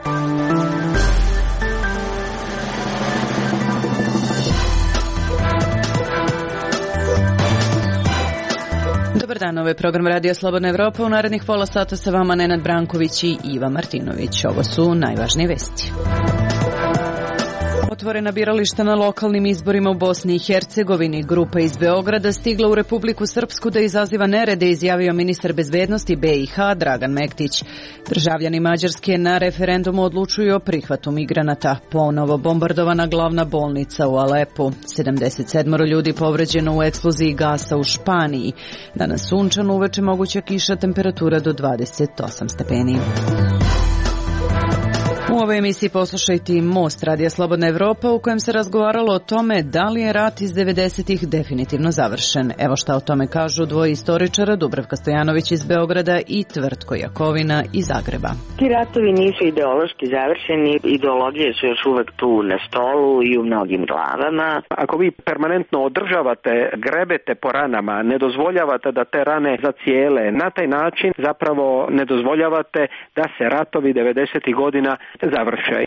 Dobar dan, ovo je program Radio Slobodna Evropa. U narednih pola sata sa vama Nenad Branković i Iva Martinović. Ovo su najvažnije vesti. Otvorena birališta na lokalnim izborima u Bosni i Hercegovini. Grupa iz Beograda stigla u Republiku Srpsku da izaziva nerede, izjavio ministar bezbednosti BiH Dragan Mektić. Državljani Mađarske na referendumu odlučuju o prihvatu migranata. Ponovo bombardovana glavna bolnica u Alepu. 77 ljudi povređeno u eksploziji gasa u Španiji. Danas sunčano, uveče moguća kiša, temperatura do 28 stepeni. U ovoj emisiji poslušajte i Most Radija Slobodna Evropa, u kojem se razgovaralo o tome da li je rat iz 90-ih definitivno završen. Evo šta o tome kažu dvoje istoričara, Dubravka Stojanović iz Beograda i Tvrtko Jakovina iz Zagreba. Ti ratovi nisu ideološki završeni, ideologije su još uvek tu na stolu i u mnogim glavama. Ako vi permanentno održavate, grebete po ranama, ne dozvoljavate da te rane zacijele, na taj način zapravo ne dozvoljavate da se ratovi 90-ih godina završaj.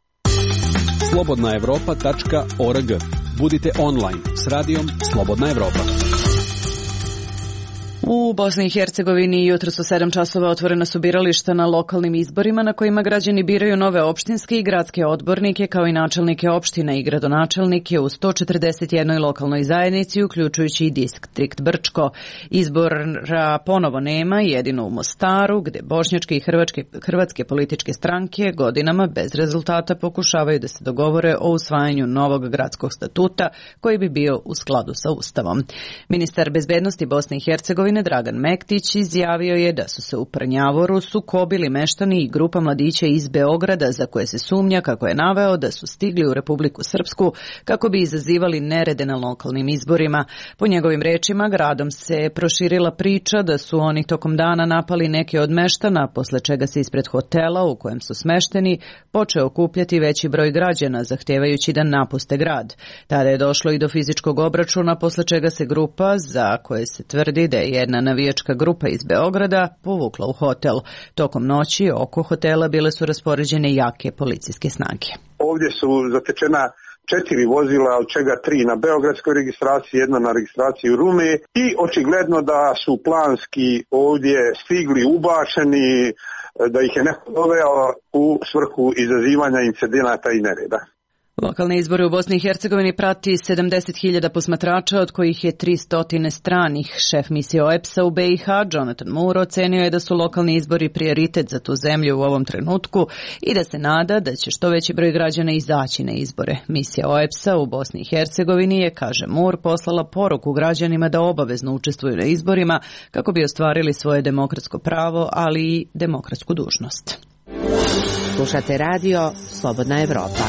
slobodnaevropa.org. Budite online s radijom Slobodna Evropa. U Bosni i Hercegovini jutros u 7 časova otvorena su birališta na lokalnim izborima na kojima građani biraju nove opštinske i gradske odbornike kao i načelnike opština i gradonačelnike u 141 lokalnoj zajednici, uključujući i distrikt Brčko. Izbora ponovo nema, jedino u Mostaru, gde bošnjačke i hrvatske političke stranke godinama bez rezultata pokušavaju da se dogovore o usvajanju novog gradskog statuta koji bi bio u skladu sa Ustavom. Ministar bezbednosti Bosne i Hercegovine Dragan Mektić izjavio je da su se u Prnjavoru sukobili meštani i grupa mladića iz Beograda za koje se sumnja, kako je naveo, da su stigli u Republiku Srpsku kako bi izazivali nerede na lokalnim izborima. Po njegovim rečima, gradom se proširila priča da su oni tokom dana napali neke od meštana, posle čega se ispred hotela u kojem su smešteni počeo okupljati veći broj građana, zahtevajući da napuste grad. Tada je došlo i do fizičkog obračuna, posle čega se grupa, za koje se tvrdi da je jedna navijačka grupa iz Beograda, povukla u hotel. Tokom noći oko hotela bile su raspoređene jake policijske snage. Ovdje su zatečena 4 vozila, od čega 3 na beogradskoj registraciji, 1 na registraciji u Rumi i očigledno da su planski ovdje stigli ubačeni, da ih je neko doveo u svrhu izazivanja incidenata i nereda. Lokalne izbore u Bosni i Hercegovini prati 70.000 posmatrača, od kojih je 300 stranih. Šef misije OEBS-a u BiH, Jonathan Moore, ocenio je da su lokalni izbori prioritet za tu zemlju u ovom trenutku i da se nada da će što veći broj građana izaći na izbore. Misija OEBS-a u Bosni i Hercegovini je, kaže Moore, poslala poruku građanima da obavezno učestvuju na izborima kako bi ostvarili svoje demokratsko pravo, ali i demokratsku dužnost. Slušate radio Slobodna Evropa.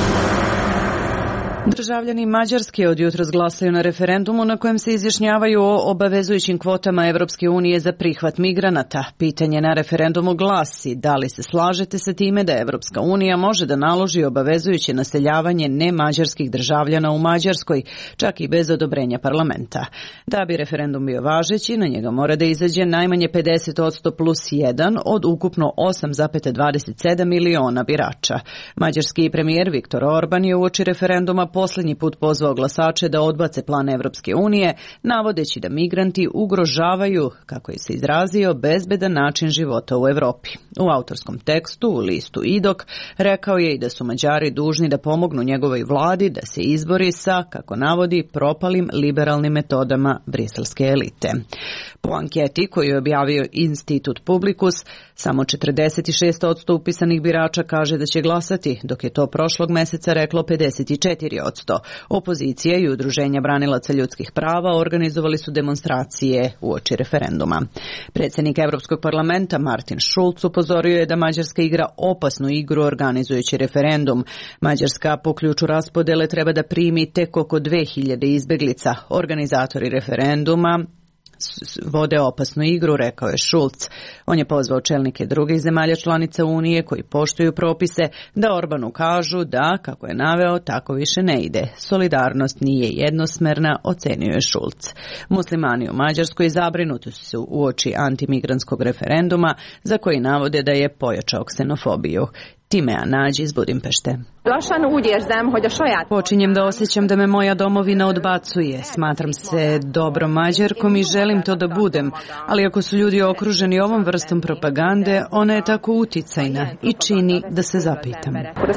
Državljani Mađarske od jutros glasaju na referendumu na kojem se izjašnjavaju o obavezujućim kvotama Evropske unije za prihvat migranata. Pitanje na referendumu glasi: da li se slažete sa time da Evropska unija može da naloži obavezujuće naseljavanje nemađarskih državljana u Mađarskoj, čak i bez odobrenja parlamenta. Da bi referendum bio važeći, na njega mora da izađe najmanje 50% plus 1 od ukupno 8,27 miliona birača. Mađarski premijer Viktor Orban je uoči referenduma posljednji put pozvao glasače da odbace plan Evropske unije, navodeći da migranti ugrožavaju, kako je se izrazio, bezbedan način života u Evropi. U autorskom tekstu u listu Idok rekao je i da su Mađari dužni da pomognu njegovoj vladi da se izbori sa, kako navodi, propalim liberalnim metodama briselske elite. Po anketi koju je objavio Institut Publicus, samo 46% upisanih birača kaže da će glasati, dok je to prošlog meseca reklo 54%. Opozicija i udruženja branilaca ljudskih prava organizovali su demonstracije uoči referenduma. Predsjednik Evropskog parlamenta Martin Schulz upozorio je da Mađarska igra opasnu igru organizujući referendum. Mađarska po ključu raspodele treba da primi tek oko 2000 izbeglica. Organizatori referenduma vode opasnu igru, rekao je Schulz. On je pozvao čelnike drugih zemalja članica Unije koji poštuju propise da Orbanu kažu da, kako je naveo, tako više ne ide. Solidarnost nije jednosmerna, ocenio je Schulz. Muslimani u Mađarskoj zabrinuti su uoči antimigrantskog referenduma za koji navode da je pojačao ksenofobiju. Timea Nađi iz Budimpešte. Počinjem da osjećam da me moja domovina odbacuje. Smatram se dobrom Mađarkom i želim to da budem, ali ako su ljudi okruženi ovom vrstom propagande, ona je tako uticajna i čini da se zapitam.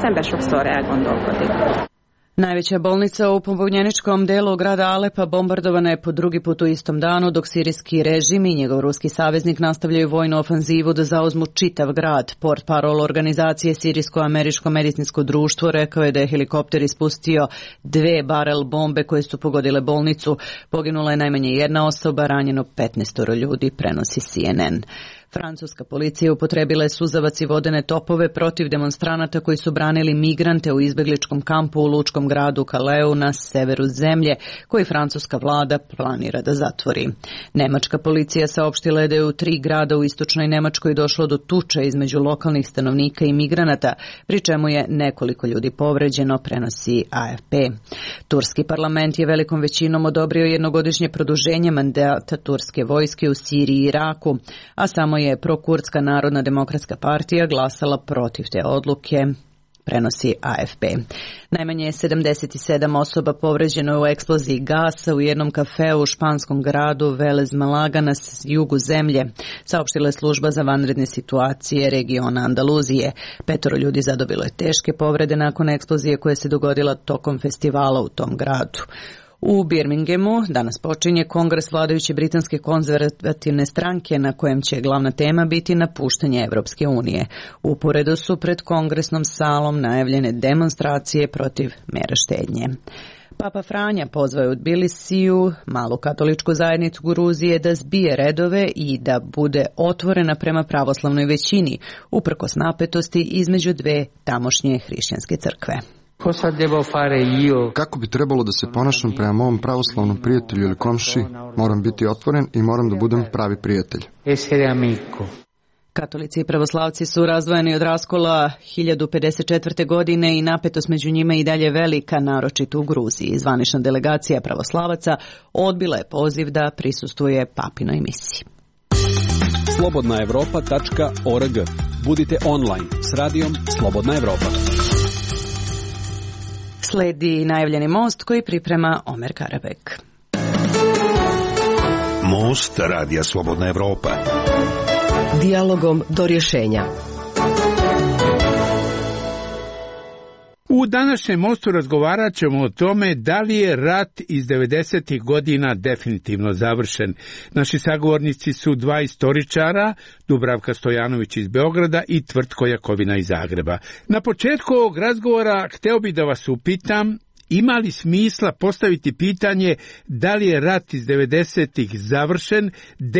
Najveća bolnica u pobunjeničkom delu grada Alepa bombardovana je po drugi put u istom danu, dok sirijski režim i njegov ruski saveznik nastavljaju vojnu ofanzivu da zauzmu čitav grad. Portparol organizacije Sirijsko-američko medicinsko društvo rekao je da je helikopter ispustio 2 barel bombe koje su pogodile bolnicu. Poginula je najmanje 1 osoba, ranjeno 15 ljudi, prenosi CNN. Francuska policija upotrebila je suzavac i vodene topove protiv demonstranata koji su branili migrante u izbegličkom kampu u lučkom gradu Kaleu na severu zemlje, koji francuska vlada planira da zatvori. Nemačka policija saopštila je da je u 3 grada u istočnoj Nemačkoj došlo do tuče između lokalnih stanovnika i migranata, pri čemu je nekoliko ljudi povređeno, prenosi AFP. Turski parlament je velikom većinom odobrio jednogodišnje produženje mandata turske vojske u Siriji i Iraku, a samo je prokurdska Narodna demokratska partija glasala protiv te odluke, prenosi AFP. Najmanje je 77 osoba povređeno u eksploziji gasa u jednom kafeu u španskom gradu Velez Malaga na jugu zemlje, saopštila je služba za vanredne situacije regiona Andaluzije. 5 ljudi zadobilo je teške povrede nakon eksplozije koja se dogodila tokom festivala u tom gradu. U Birminghamu danas počinje kongres vladajuće britanske konzervativne stranke na kojem će glavna tema biti napuštanje Evropske unije. Uporedo su pred kongresnom salom najavljene demonstracije protiv mera štednje. Papa Franja pozvao je u Tbilisiju malu katoličku zajednicu Gruzije da zbije redove i da bude otvorena prema pravoslavnoj većini, uprkos napetosti između 2 tamošnje hrišćanske crkve. Kako bi trebalo da se ponašam prema mom pravoslavnom prijatelju ili komši? Moram biti otvoren i moram da budem pravi prijatelj. Katolici i pravoslavci su razdvojeni od raskola 1054. godine i napetost među njima i dalje velika, naročito u Gruziji. Zvanična delegacija pravoslavaca odbila je poziv da prisustvuje papinoj misiji. Slobodnaevropa.org. Budite online s radijom Slobodna Evropa. Sledi najavljeni most koji priprema Omer Karabek. Most radija Slobodna Evropa. Dijalogom do rješenja. U današnjem mostu razgovarat ćemo o tome da li je rat iz 90. godina definitivno završen. Naši sagovornici su 2 istoričara, Dubravka Stojanović iz Beograda i Tvrtko Jakovina iz Zagreba. Na početku ovog razgovora hteo bih da vas upitam, ima li smisla postaviti pitanje da li je rat iz 90-ih završen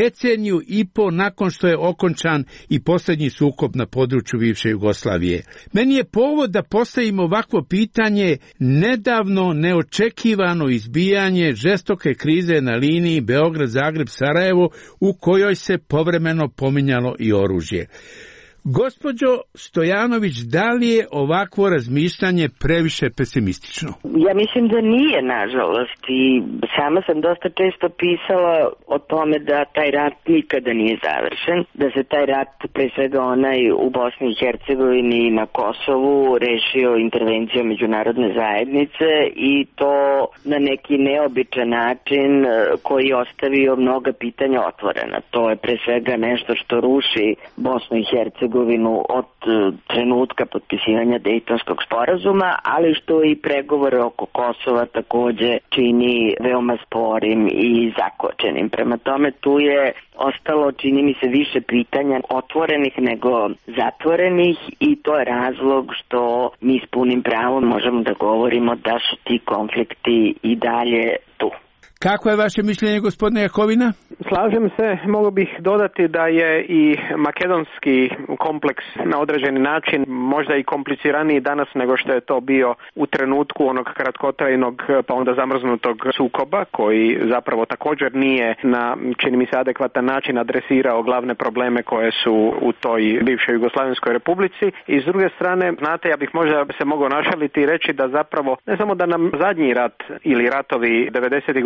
10,5 nakon što je okončan i posljednji sukob na području bivše Jugoslavije? Meni je povod da postavim ovakvo pitanje nedavno neočekivano izbijanje žestoke krize na liniji Beograd-Zagreb-Sarajevo u kojoj se povremeno pominjalo i oružje. Gospođo Stojanović, da li je ovakvo razmišljanje previše pesimistično? Ja mislim da nije, nažalost, i sama sam dosta često pisala o tome da taj rat nikada nije završen, da se taj rat, pre svega onaj u Bosni i Hercegovini i na Kosovu, rešio intervencijom međunarodne zajednice i to na neki neobičan način koji je ostavio mnoga pitanja otvorena. To je pre svega nešto što ruši Bosnu i Hercegovinu od trenutka potpisivanja Dejtonskog sporazuma, ali što i pregovore oko Kosova takođe čini veoma sporim i zakočenim. Prema tome tu je ostalo, čini mi se, više pitanja otvorenih nego zatvorenih i to je razlog što mi s punim pravom možemo da govorimo da su ti konflikti i dalje tu. Kako je vaše mišljenje, gospodine Jakovina? Slažem se, mogu bih dodati da je i makedonski kompleks na određeni način možda i kompliciraniji danas nego što je to bio u trenutku onog kratkotrajnog pa onda zamrznutog sukoba koji zapravo također nije na, čini mi se, adekvatan način adresirao glavne probleme koje su u toj bivšoj Jugoslavenskoj republici. I s druge strane, znate, ja bih možda se mogao našaliti i reći da zapravo ne samo da nam zadnji rat ili ratovi 90.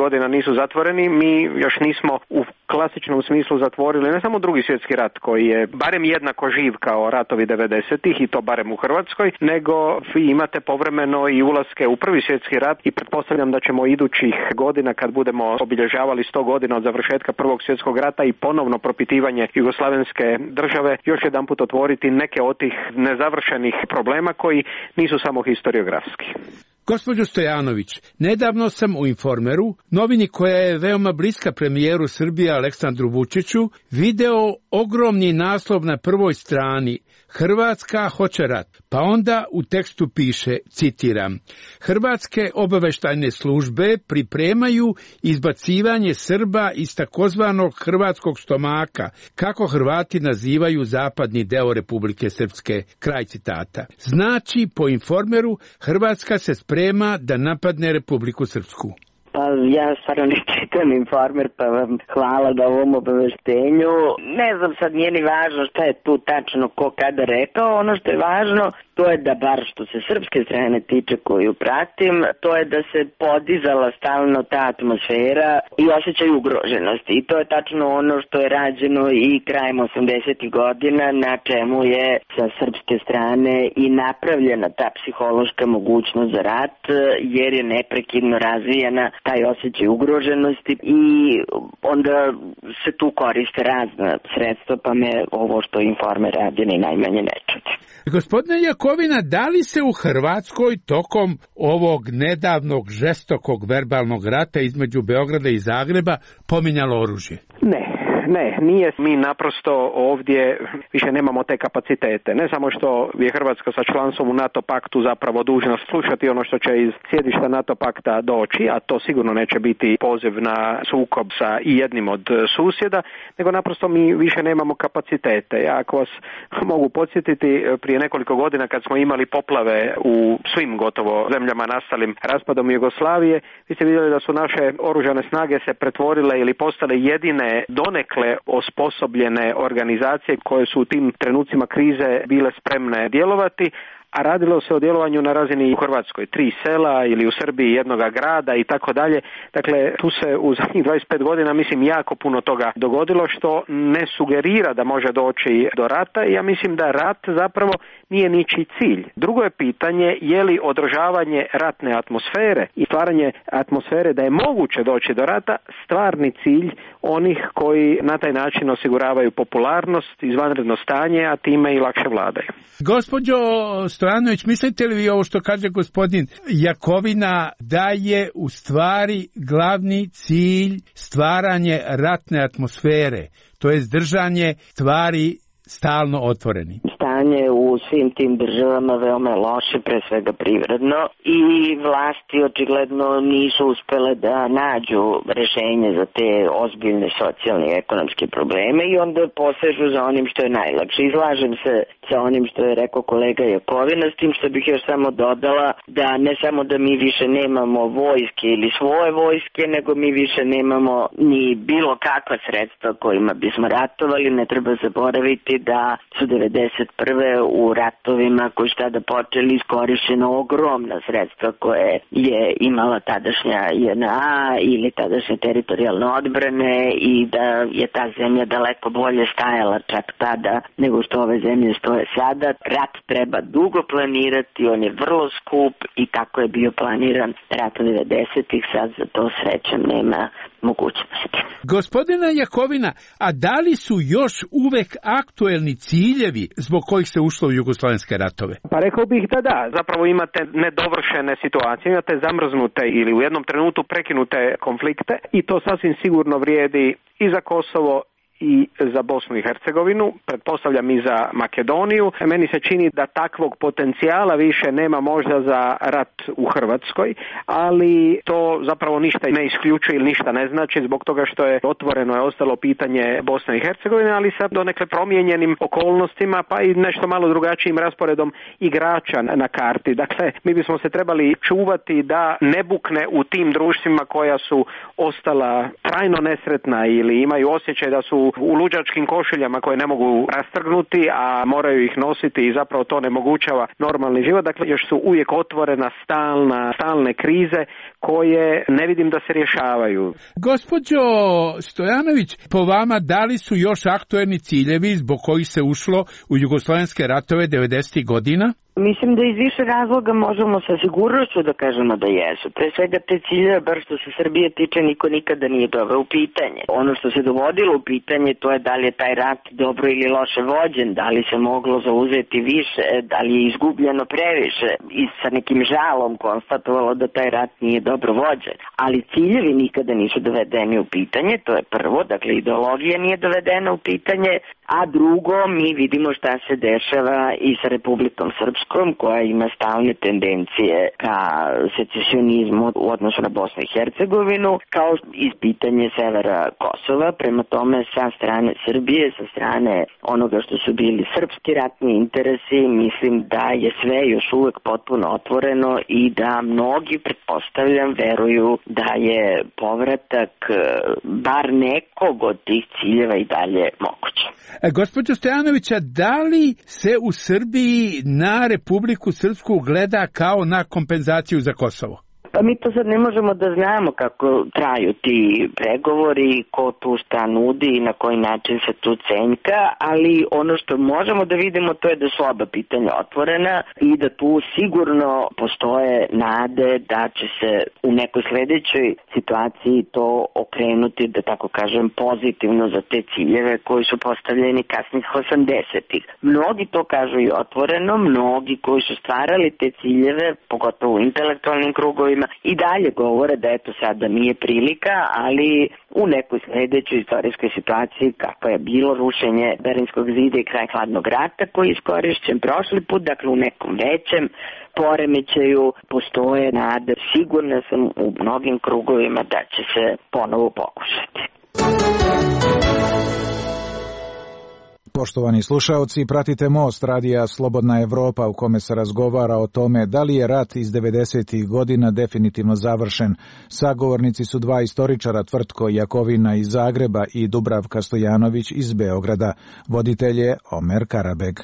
godina nisu zatvoreni, mi još nismo u klasičnom smislu zatvorili ne samo Drugi svjetski rat koji je barem jednako živ kao ratovi 90-ih i to barem u Hrvatskoj, nego vi imate povremeno i ulaske u Prvi svjetski rat i pretpostavljam da ćemo idućih godina kad budemo obilježavali 100 godina od završetka Prvog svjetskog rata i ponovno propitivanje jugoslavenske države još jedanput otvoriti neke od tih nezavršenih problema koji nisu samo historiografski. Gospođo Stojanović, nedavno sam u Informeru, novini koja je veoma bliska premijeru Srbije Aleksandru Vučiću, video ogromni naslov na prvoj strani: Hrvatska hoće rat. Pa onda u tekstu piše, citiram: Hrvatske obaveštajne službe pripremaju izbacivanje Srba iz takozvanog hrvatskog stomaka, kako Hrvati nazivaju zapadni deo Republike Srpske. Kraj citata. Znači, po Informeru, Hrvatska se sprema da napadne Republiku Srpsku. Pa ja stvarno ne čitam Informer, pa vam hvala na ovom obaveštenju. Ne znam, sad nije ni važno šta je tu tačno ko kada rekao. Ono što je važno, to je da bar što se srpske strane tiče koju pratim, to je da se podizala stalno ta atmosfera i osjećaj ugroženosti. I to je tačno ono što je rađeno i krajem 80. godina, na čemu je sa srpske strane i napravljena ta psihološka mogućnost za rat, jer je neprekidno razvijena taj osjećaj ugroženosti i onda se tu koriste razna sredstva, pa me ovo što Informer radi ni najmanje ne čudi. Gospodine Jakovina, da li se u Hrvatskoj tokom ovog nedavnog žestokog verbalnog rata između Beograda i Zagreba pominjalo oružje? Ne, nije. Mi naprosto ovdje više nemamo te kapacitete. Ne samo što je Hrvatska sa članstvom u NATO paktu zapravo dužna slušati ono što će iz sjedišta NATO pakta doći, a to sigurno neće biti poziv na sukob sa i jednim od susjeda, nego naprosto mi više nemamo kapacitete. Ja ako vas mogu podsjetiti, prije nekoliko godina kad smo imali poplave u svim gotovo zemljama nastalim raspadom Jugoslavije, vi ste vidjeli da su naše oružane snage se pretvorile ili postale jedine donekle osposobljene organizacije koje su u tim trenucima krize bile spremne djelovati, a radilo se o djelovanju na razini u Hrvatskoj, 3 sela ili u Srbiji jednoga grada i tako dalje. Dakle, tu se u zadnjih 25 godina, mislim, jako puno toga dogodilo što ne sugerira da može doći do rata i ja mislim da rat zapravo nije ničiji cilj. Drugo je pitanje je li održavanje ratne atmosfere i stvaranje atmosfere da je moguće doći do rata stvarni cilj onih koji na taj način osiguravaju popularnost, izvanredno stanje, a time i lakše vladaju. Gospođo Stojanović, mislite li vi ovo što kaže gospodin Jakovina da je u stvari glavni cilj stvaranje ratne atmosfere, to je držanje stvari stalno otvoreni? Stanje u svim tim državama veoma je loše, pre svega privredno, i vlasti očigledno nisu uspele da nađu rešenje za te ozbiljne socijalne i ekonomske probleme i onda posežu za onim što je najlakše. Izlažem se sa onim što je rekao kolega Jakovina, s tim što bih još samo dodala da ne samo da mi više nemamo vojske ili svoje vojske, nego mi više nemamo ni bilo kakva sredstva kojima bismo ratovali. Ne treba zaboraviti da su 1991. u ratovima koji su tada počeli iskorišćena ogromna sredstva koje je imala tadašnja JNA ili tadašnje teritorijalne odbrane i da je ta zemlja daleko bolje stajala čak tada nego što ove zemlje stoje sada. Rat treba dugo planirati, on je vrlo skup i kako je bio planiran rat 90-ih, sad za to srećom nema mogućnosti. Gospodina Jakovina, a da li su još uvek aktuelni ciljevi zbog kojih se ušlo u jugoslavenske ratove? Pa rekao bih da. Zapravo imate nedovršene situacije, imate zamrznute ili u jednom trenutku prekinute konflikte i to sasvim sigurno vrijedi i za Kosovo i za Bosnu i Hercegovinu, pretpostavljam i za Makedoniju. Meni se čini da takvog potencijala više nema možda za rat u Hrvatskoj, ali to zapravo ništa ne isključuje ili ništa ne znači zbog toga što je otvoreno je ostalo pitanje Bosne i Hercegovine, ali sa donekle promijenjenim okolnostima pa i nešto malo drugačijim rasporedom igrača na karti. Dakle, mi bismo se trebali čuvati da ne bukne u tim društvima koja su ostala trajno nesretna ili imaju osjećaj da su u luđačkim košuljama koje ne mogu rastrgnuti, a moraju ih nositi i zapravo to onemogućava normalni život. Dakle, još su uvijek otvorena stalne krize koje ne vidim da se rješavaju. Gospođo Stojanović, po vama da li su još aktuelni ciljevi zbog kojih se ušlo u jugoslavenske ratove 90. godina? Mislim da iz više razloga možemo sa sigurnošću da kažemo da jesu. Pre svega te ciljeve, bar što se Srbije tiče, niko nikada nije doveo u pitanje. Ono što se dovodilo u pitanje, to je da li je taj rat dobro ili loše vođen, da li se moglo zauzeti više, da li je izgubljeno previše i sa nekim žalom konstatovalo da taj rat nije dobro vođen. Ali ciljevi nikada nisu dovedeni u pitanje, to je prvo, dakle ideologija nije dovedena u pitanje, a drugo, mi vidimo šta se dešava i sa Republikom Srpskom, koja ima stalne tendencije ka secesionizmu u odnosu na Bosnu i Hercegovinu, kao i pitanje severa Kosova. Prema tome, sa strane Srbije, sa strane onoga što su bili srpski ratni interesi, mislim da je sve još uvek potpuno otvoreno i da mnogi, pretpostavljam, veruju da je povratak bar nekog od tih ciljeva i dalje moguće. Gospođo Stojanovića, da li se u Srbiji na Republiku Srpsku gleda kao na kompenzaciju za Kosovo? Pa mi to sad ne možemo da znamo kako traju ti pregovori, ko tu šta nudi i na koji način se tu cenjka, ali ono što možemo da vidimo to je da su oba pitanja otvorena i da tu sigurno postoje nade da će se u nekoj sledećoj situaciji to okrenuti, da tako kažem, pozitivno za te ciljeve koji su postavljeni kasnih 80-ih. Mnogi to kažu i otvoreno, mnogi koji su stvarali te ciljeve, pogotovo u intelektualnim krugovima, i dalje govore da eto sada nije prilika, ali u nekoj sledećoj istorijskoj situaciji kakva je bilo rušenje Berlinskog zida i kraj hladnog rata koji je iskorišćen prošli put, dakle u nekom većem poremećaju postoje nade. Sigurna sam u mnogim krugovima da će se ponovo pokušati. Poštovani slušaoci, pratite Most radija Slobodna Evropa u kome se razgovara o tome da li je rat iz 90. godina definitivno završen. Sagovornici su dva istoričara, Tvrtko Jakovina iz Zagreba i Dubravka Stojanović iz Beograda. Voditelj je Omer Karabeg.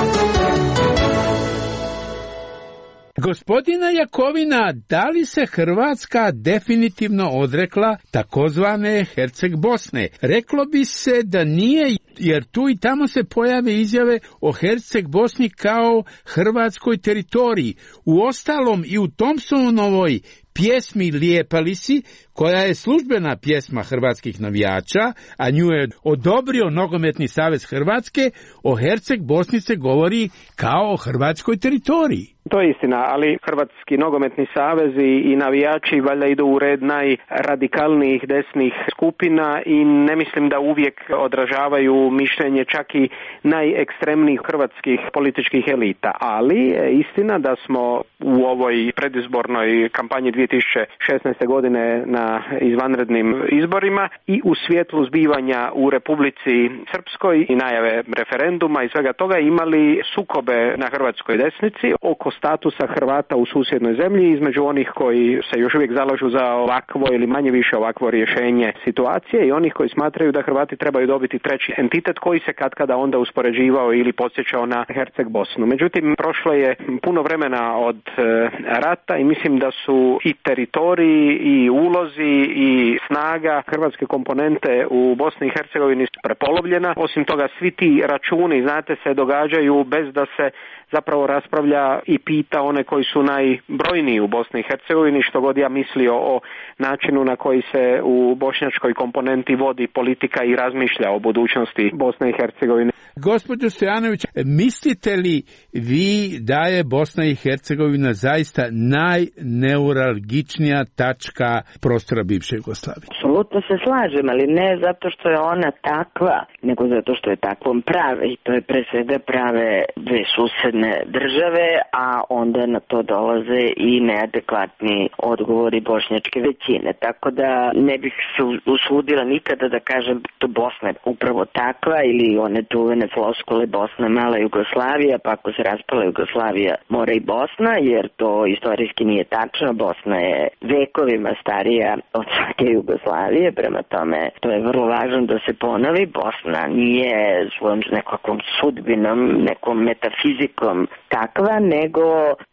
Gospodina Jakovina, da li se Hrvatska definitivno odrekla takozvane Herceg Bosne? Reklo bi se da nije, jer tu i tamo se pojave izjave o Herceg Bosni kao hrvatskoj teritoriji. Uostalom i u Thompsonovoj pjesmi Lijepa li si, koja je službena pjesma hrvatskih navijača, a nju je odobrio Nogometni savez Hrvatske, o Herceg Bosni se govori kao o hrvatskoj teritoriji. To je istina, ali Hrvatski nogometni savez i navijači valjda idu u red najradikalnijih desnih skupina i ne mislim da uvijek odražavaju mišljenje čak i najekstremnijih hrvatskih političkih elita. Ali je istina da smo u ovoj predizbornoj kampanji 2016. godine na izvanrednim izborima i u svjetlu zbivanja u Republici Srpskoj i najave referenduma i svega toga imali sukobe na hrvatskoj desnici oko statusa Hrvata u susjednoj zemlji između onih koji se još uvijek zalažu za ovakvo ili manje više ovakvo rješenje situacije i onih koji smatraju da Hrvati trebaju dobiti treći entitet koji se katkada onda uspoređivao ili podsjećao na Herceg Bosnu. Međutim, prošlo je puno vremena od rata i mislim da su i teritoriji i ulozi i snaga hrvatske komponente u Bosni i Hercegovini prepolovljena. Osim toga, svi ti računi, znate, se događaju bez da se zapravo raspravlja i pita one koji su najbrojniji u Bosni i Hercegovini, što god ja mislio o načinu na koji se u bošnjačkoj komponenti vodi politika i razmišlja o budućnosti Bosne i Hercegovine. Gospođo Stojanović, mislite li vi da je Bosna i Hercegovina zaista najneuralgičnija tačka prostora bivše Jugoslavije? Apsolutno se slažem, ali ne zato što je ona takva, nego zato što je takvom prave i to je pre svega prave dve susedne države, a onda na to dolaze i neadekvatni odgovori bošnjačke većine. Tako da ne bih se usudila nikada da kažem da Bosna je upravo takva ili one čuvene floskule Bosna mala Jugoslavija, pa ako se raspala Jugoslavija mora i Bosna, jer to istorijski nije tačno. Bosna Ona je vekovima starija od svake Jugoslavije, prema tome to je vrlo važno da se ponovi. Bosna nije svojom nekakvom sudbinom, nekom metafizikom takva, nego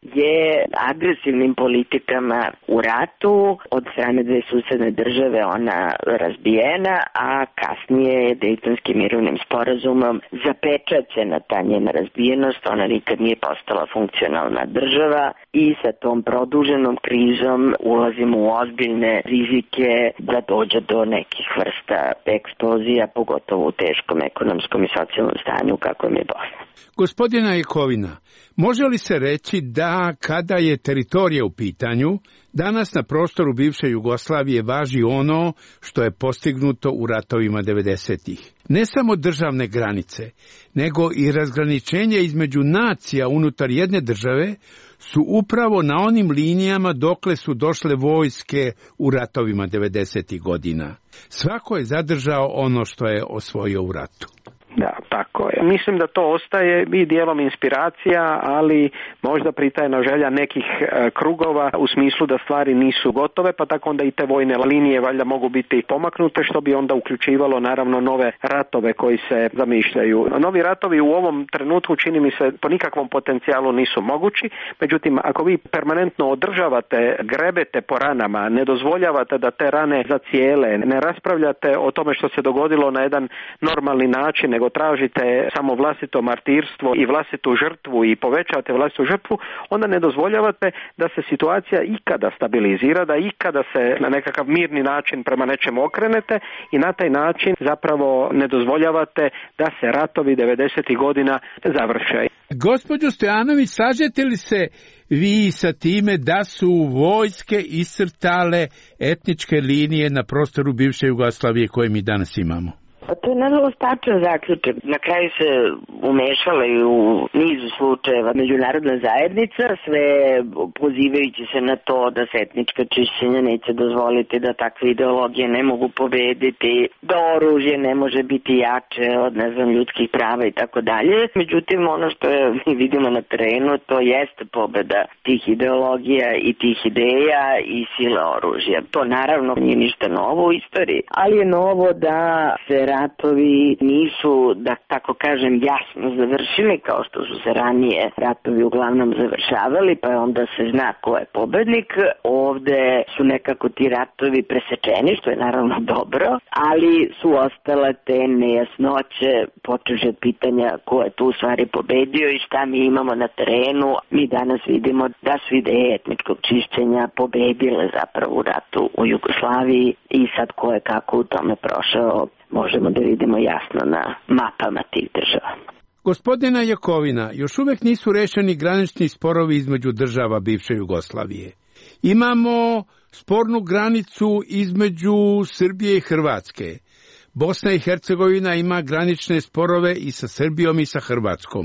je agresivnim politikama u ratu od strane dve susedne države ona razbijena, a kasnije je Dejtonskim mirovnim sporazumom zapečaćena ta njena razbijenost, ona nikad nije postala funkcionalna država i sa tom produženom krizom ulazimo u ozbiljne rizike da dođe do nekih vrsta eksplozija, pogotovo u teškom ekonomskom i socijalnom stanju kako je Bosna. Gospodina Jakovina, može li se reći da kada je teritorija u pitanju, danas na prostoru bivše Jugoslavije važi ono što je postignuto u ratovima 90-ih? Ne samo državne granice, nego i razgraničenje između nacija unutar jedne države su upravo na onim linijama dokle su došle vojske u ratovima 90-ih godina. Svako je zadržao ono što je osvojio u ratu. Da, tako je. Mislim da to ostaje i dijelom inspiracija, ali možda pritajna želja nekih krugova u smislu da stvari nisu gotove, pa tako onda i te vojne linije valjda mogu biti pomaknute, što bi onda uključivalo naravno nove ratove koji se zamišljaju. Novi ratovi u ovom trenutku čini mi se po nikakvom potencijalu nisu mogući, međutim ako vi permanentno održavate, grebete po ranama, ne dozvoljavate da te rane zacijele, ne raspravljate o tome što se dogodilo na jedan normalni način, nego tražite samo vlastito martirstvo i vlastitu žrtvu i povećavate vlastitu žrtvu, onda ne dozvoljavate da se situacija ikada stabilizira, da ikada se na nekakav mirni način prema nečemu okrenete i na taj način zapravo ne dozvoljavate da se ratovi 90-ih godina završe. Gospođo Stojanović, slažete li se vi sa time da su vojske iscrtale etničke linije na prostoru bivše Jugoslavije koje mi danas imamo? Pa to je nažalost tačan zaključak. Na kraju se umešala i u nizu slučajeva međunarodna zajednica, sve pozivajući se na to da se etnička čišćenja neće dozvoliti, da takve ideologije ne mogu pobediti, da oružje ne može biti jače od ljudskih prava i tako dalje. Međutim, ono što mi vidimo na terenu, to jeste pobeda tih ideologija i tih ideja i sile oružja. To naravno nije ništa novo u istoriji, ali je novo da se ratovi nisu, da tako kažem, jasno završili kao što su se ranije ratovi uglavnom završavali, pa onda se zna ko je pobednik. Ovde su nekako ti ratovi presečeni, što je naravno dobro, ali su ostale te nejasnoće, počeši od pitanja ko je tu u stvari pobedio i šta mi imamo na terenu. Mi danas vidimo da su ideje etničkog čišćenja pobedile zapravo u ratu u Jugoslaviji i sad ko je kako u tome prošao možemo da vidimo jasno na mapama tih država. Gospodina Jakovina, još uvek nisu rešeni granični sporovi između država bivše Jugoslavije. Imamo spornu granicu između Srbije i Hrvatske. Bosna i Hercegovina ima granične sporove i sa Srbijom i sa Hrvatskom.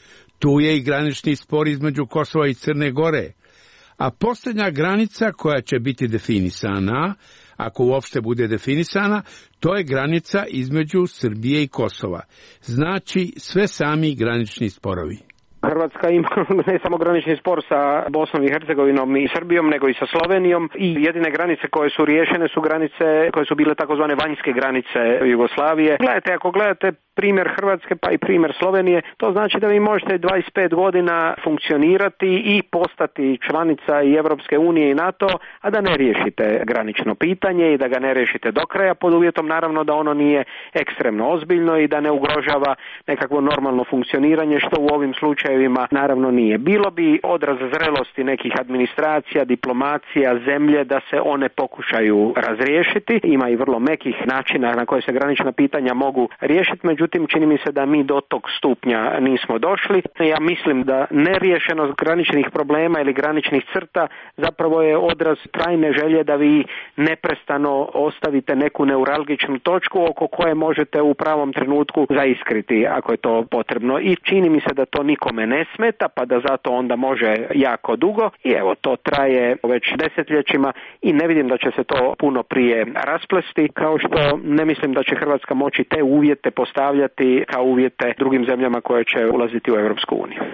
Tu je i granični spor između Kosova i Crne Gore. A posljednja granica koja će biti definisana, ako uopšte bude definisana, to je granica između Srbije i Kosova. Znači sve sami granični sporovi. Hrvatska ima ne samo granični spor sa Bosnom i Hercegovinom i Srbijom, nego i sa Slovenijom i jedine granice koje su riješene su granice koje su bile takozvane vanjske granice Jugoslavije. Gledajte, ako gledate primjer Hrvatske pa i primjer Slovenije, to znači da vi možete 25 godina funkcionirati i postati članica i Europske unije i NATO, a da ne riješite granično pitanje i da ga ne riješite do kraja, pod uvjetom naravno da ono nije ekstremno ozbiljno i da ne ugrožava nekakvo normalno funkcioniranje, što u ovim slučajevima naravno nije. Bilo bi odraz zrelosti nekih administracija, diplomacija, zemlje da se one pokušaju razriješiti. Ima i vrlo mekih načina na koje se granična pitanja mogu riješiti, međutim čini mi se da mi do tog stupnja nismo došli. Ja mislim da neriješenost graničnih problema ili graničnih crta zapravo je odraz trajne želje da vi neprestano ostavite neku neuralgičnu točku oko koje možete u pravom trenutku zaiskriti ako je to potrebno. I čini mi se da to nikome ne smeta, pa da zato onda može jako dugo. I evo, to traje već desetljećima i ne vidim da će se to puno prije rasplesti, kao što ne mislim da će Hrvatska moći te uvjete postavljati kao uvjete drugim zemljama koje će ulaziti u Europsku uniju.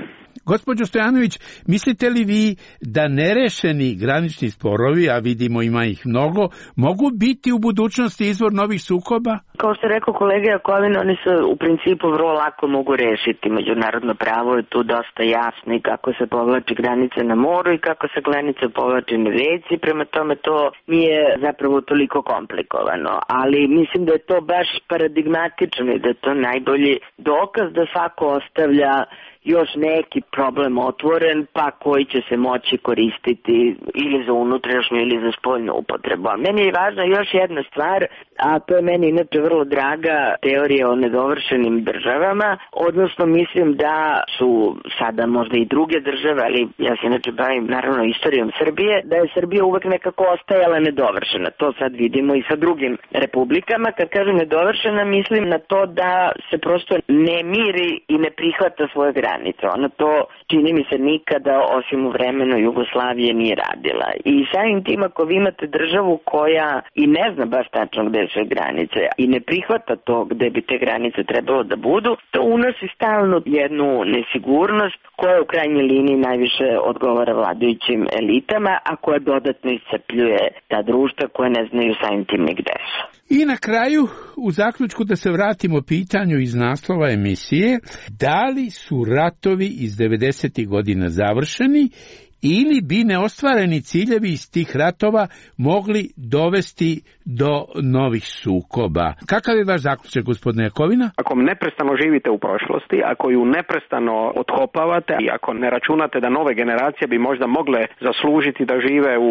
Gospođo Stojanović, mislite li vi da nerešeni granični sporovi, a vidimo ima ih mnogo, mogu biti u budućnosti izvor novih sukoba? Kao što je rekao kolega Jakovin, oni se u principu vrlo lako mogu rešiti. Međunarodno pravo je tu dosta jasno i kako se povlači granice na moru i kako se granice povlači na reci, prema tome to nije zapravo toliko komplikovano. Ali mislim da je to baš paradigmatično i da je to najbolji dokaz da svako ostavlja još neki problem otvoren, pa koji će se moći koristiti ili za unutrašnju ili za spoljnu upotrebu. Meni je važna još jedna stvar, a to je meni inače vrlo draga teorija o nedovršenim državama, odnosno mislim da su sada možda i druge države, ali ja se inače bavim naravno istorijom Srbije, da je Srbija uvek nekako ostajala nedovršena. To sad vidimo i sa drugim republikama. Kad kažem nedovršena, mislim na to da se prosto ne miri i ne prihvata svoje granice. Ona to, čini mi se, nikada osim u vremenu Jugoslavije nije radila. I samim tim, ako vi imate državu koja i ne zna baš tačno gde su granice i ne prihvata to gde bi te granice trebalo da budu, to unosi stalno jednu nesigurnost koja u krajnjoj liniji najviše odgovara vladajućim elitama, a koja dodatno iscrpljuje ta društva koja ne znaju samim tim ni gde su. I na kraju, u zaključku da se vratimo pitanju iz naslova emisije, da li su ratovi iz 90. godina završeni ili bi neostvareni ciljevi iz tih ratova mogli dovesti do novih sukoba. Kakav je vaš zaključak, gospodine Jakovina? Ako neprestano živite u prošlosti, ako ju neprestano otkopavate i ako ne računate da nove generacije bi možda mogle zaslužiti da žive u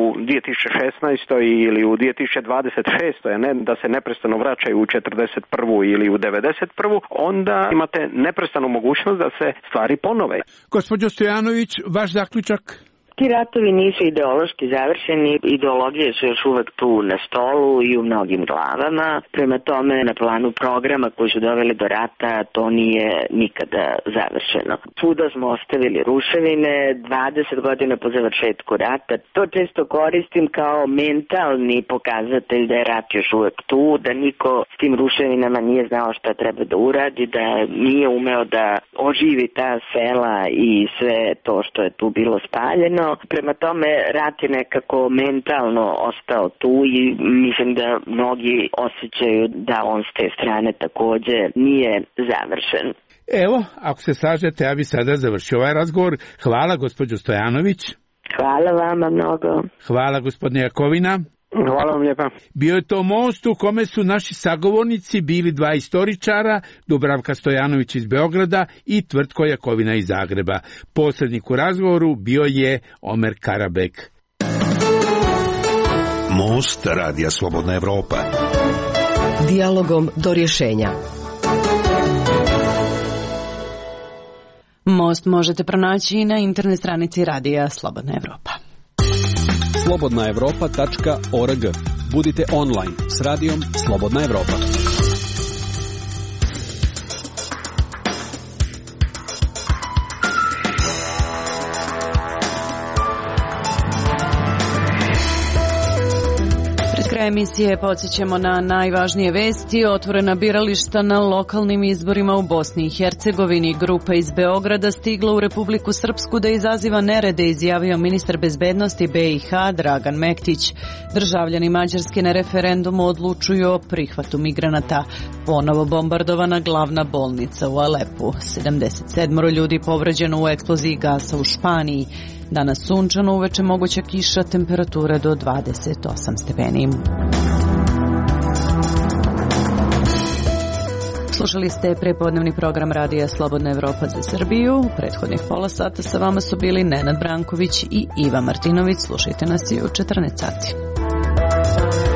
2016. ili u 2026. a ne da se neprestano vraćaju u 41. ili u 91. onda imate neprestanu mogućnost da se stvari ponove. Gospođo Stojanović, vaš zaključak? Ti ratovi nisu ideološki završeni, ideologije su još uvek tu na stolu i u mnogim glavama. Prema tome, na planu programa koji su doveli do rata, to nije nikada završeno. Svuda smo ostavili ruševine, 20 godina po završetku rata. To često koristim kao mentalni pokazatelj da je rat još uvek tu, da niko s tim ruševinama nije znao šta treba da uradi, da nije umeo da oživi ta sela i sve to što je tu bilo spaljeno. Prema tome, rat je nekako mentalno ostao tu i mislim da mnogi osjećaju da on s te strane takođe nije završen. Evo, ako se slažete, ja bi sada završio ovaj razgovor. Hvala, gospođo Stojanović. Hvala vama mnogo. Hvala, gospodine Jakovina. Hvala vam lijepa. Bio je to most u kome su naši sagovornici bili dva istoričara, Dubravka Stojanović iz Beograda i Tvrtko Jakovina iz Zagreba. Posrednik u razgovoru bio je Omer Karabek. Most Radija Slobodna Evropa. Dijalogom do rješenja. Most možete pronaći i na internet stranici Radija Slobodna Evropa. slobodnaevropa.org. Budite online s radijom Slobodna Evropa. Kraj emisije podsjećamo na najvažnije vesti. Otvorena birališta na lokalnim izborima u Bosni i Hercegovini. Grupa iz Beograda stigla u Republiku Srpsku da izaziva nerede, izjavio ministar bezbednosti BiH Dragan Mektić. Državljani Mađarske na referendumu odlučuju o prihvatu migranata. Ponovo bombardovana glavna bolnica u Alepu. 77 ljudi povređeno u eksploziji gasa u Španiji. Danas sunčano, uveče moguća kiša, temperatura do 28 stepeni. Slušali ste prepodnevni program Radija Slobodna Evropa za Srbiju. U prethodnih pola sata sa vama su bili Nenad Branković i Iva Martinović. Slušajte nas i u 14 sati.